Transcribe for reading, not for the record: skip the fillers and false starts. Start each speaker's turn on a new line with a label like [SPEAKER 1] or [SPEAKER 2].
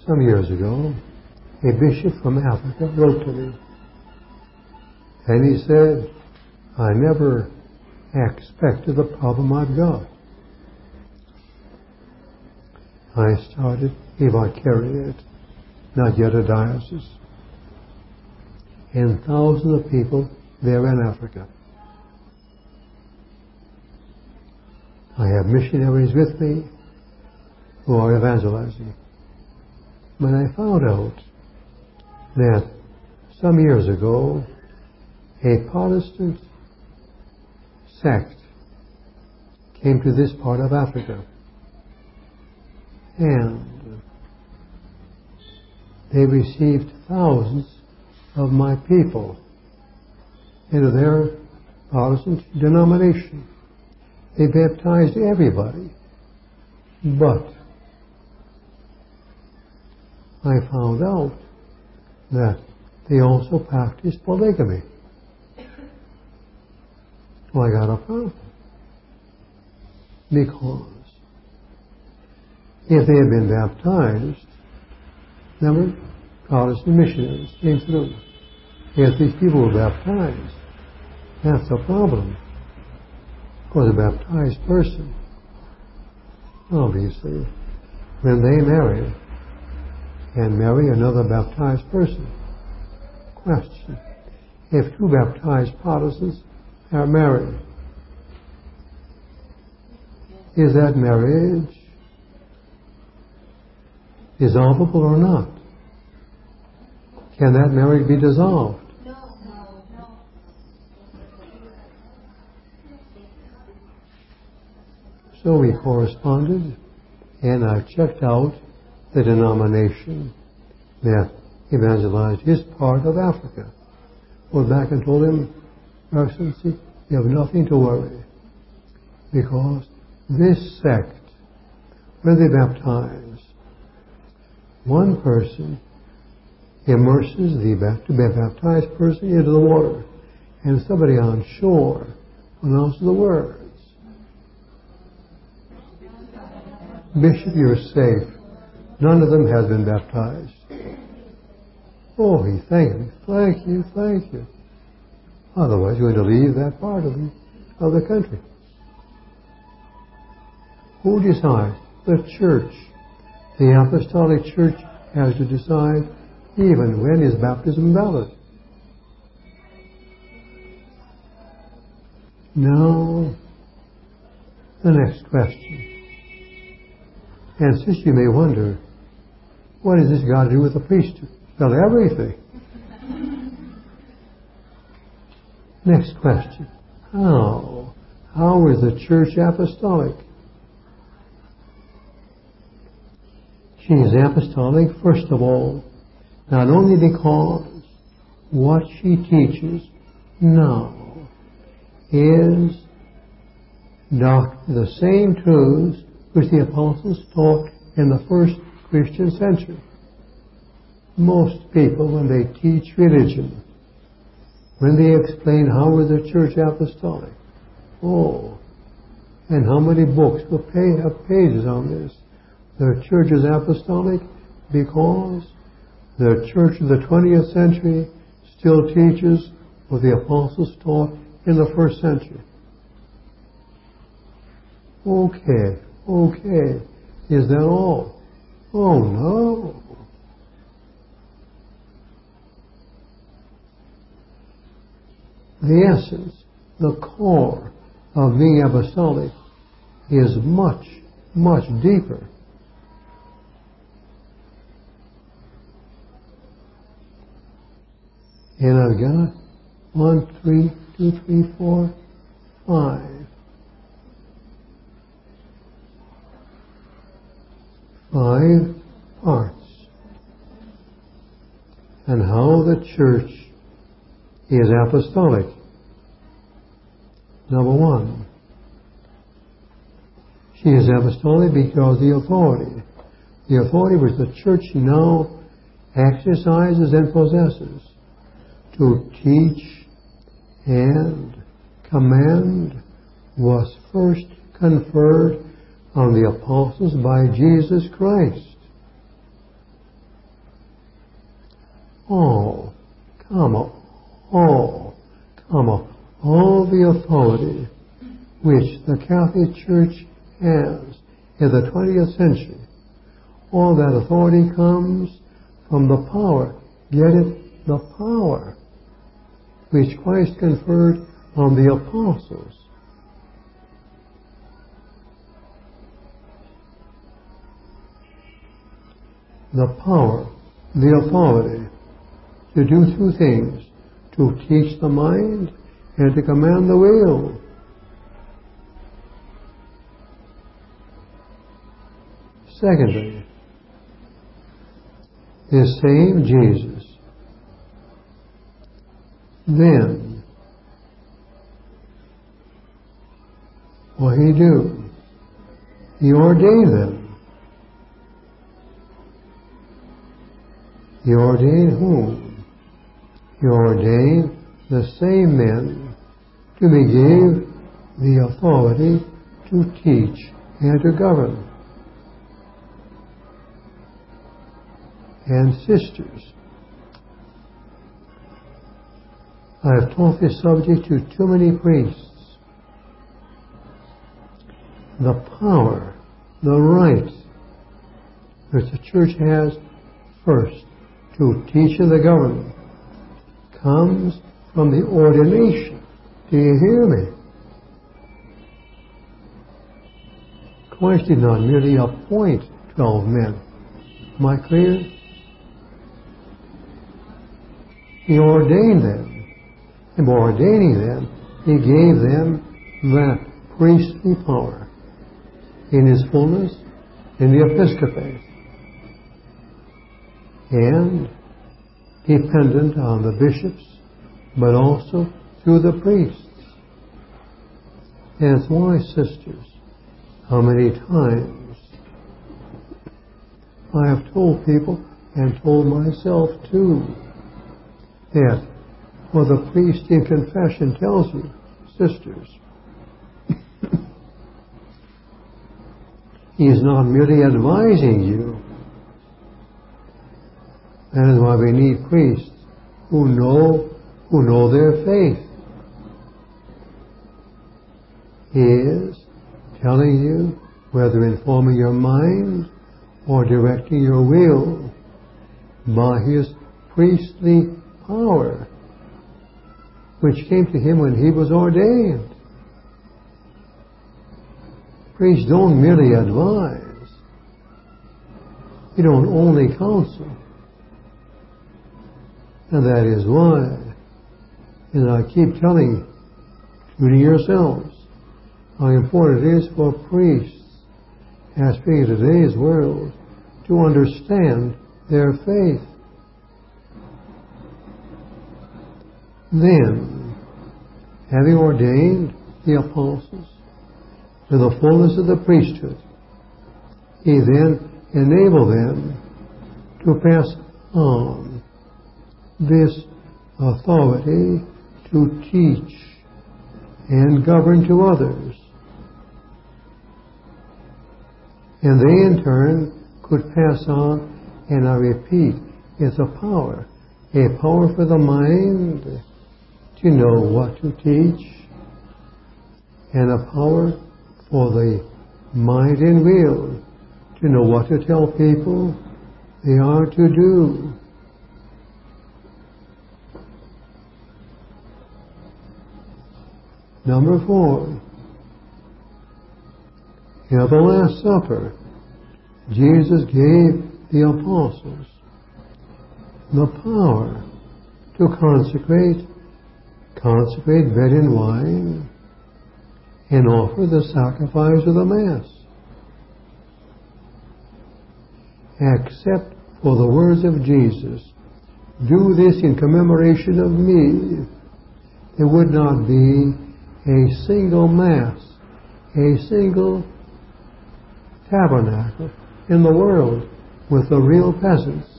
[SPEAKER 1] Some years ago, a bishop from Africa wrote to me, and he said, I never expected the problem I've got. I started a vicariate, not yet a diocese, and thousands of people there in Africa. I have missionaries with me who are evangelizing. But I found out that some years ago, a Protestant sect came to this part of Africa, and they received thousands of my people into their Protestant denomination. They baptized everybody, but I found out that they also practiced polygamy. Well, I got a problem. Because if they had been baptized, remember, Protestant missionaries came through. If these people were baptized, that's a problem. Because a baptized person, obviously, when they marry and marry another baptized person, question, if two baptized Protestants are married, is that marriage dissolvable or not? Can that marriage be dissolved?
[SPEAKER 2] No.
[SPEAKER 1] So we corresponded, and I checked out the denomination that evangelized his part of Africa. Went back and told him, Your Excellency, you have nothing to worry, because this sect, when they baptize, one person immerses the baptized person into the water, and somebody on shore pronounces the words. Bishop, you're safe. None of them has been baptized. Oh, he thanked me. Thank you. Otherwise, you're going to leave that part of the country. Who decides? The church. The apostolic church has to decide even when is baptism valid. Now, the next question. And since you may wonder, what has this got to do with the priesthood? Well, everything. Next question. How? How is the church apostolic? She is apostolic, first of all, not only because what she teaches now is the same truths which the apostles taught in the first Christian century. Most people, when they teach religion, when they explain how is the church apostolic, and how many books will have pages on this. The church is apostolic because the church of the 20th century still teaches what the apostles taught in the first century. Okay. Is that all? Oh, no. The essence, the core of being apostolic is much, much deeper. And I've got 1, 3, 2, 3, 4, 5. 5 parts. And how the church is apostolic. Number 1. She is apostolic because the authority which the church now exercises and possesses to teach and command was first conferred on the apostles by Jesus Christ. all, all the authority which the Catholic Church has in the 20th century, all that authority comes from the power, get it, the power which Christ conferred on the apostles. The power, the authority to do two things, to teach the mind and to command the will. Secondly, this same Jesus then, what did he do? He ordained them. He ordained whom? He ordained the same men whom he gave the authority to teach and to govern. And sisters, I have taught this subject to too many priests. The power, the right which the Church has first to teach and to govern comes from the ordination. Do you hear me? Christ did not merely appoint 12 men. Am I clear? He ordained them. And by ordaining them, he gave them that priestly power in his fullness in the episcopate, and dependent on the bishops, but also through the priests. That's why, sisters, how many times I have told people, and told myself too, that what the priest in confession tells you, sisters, he is not merely advising you. That is why we need priests who know their faith. He is telling you, whether informing your mind or directing your will, by his priestly power, which came to him when he was ordained. Priests don't merely advise. They don't only counsel. And that is why, and I keep telling you, including yourselves, how important it is for priests, as being in today's world, to understand their faith. Then, having ordained the apostles to the fullness of the priesthood, he then enabled them to pass on this authority to teach and govern to others. And they in turn could pass on, and I repeat, it's a power for the mind to know what to teach, and a power for the mind and will to know what to tell people they are to do. Number 4, in the Last Supper, Jesus gave the apostles the power to consecrate bread and wine and offer the sacrifice of the Mass. Except for the words of Jesus, do this in commemoration of me, there would not be a single Mass, a single tabernacle in the world with the real peasants.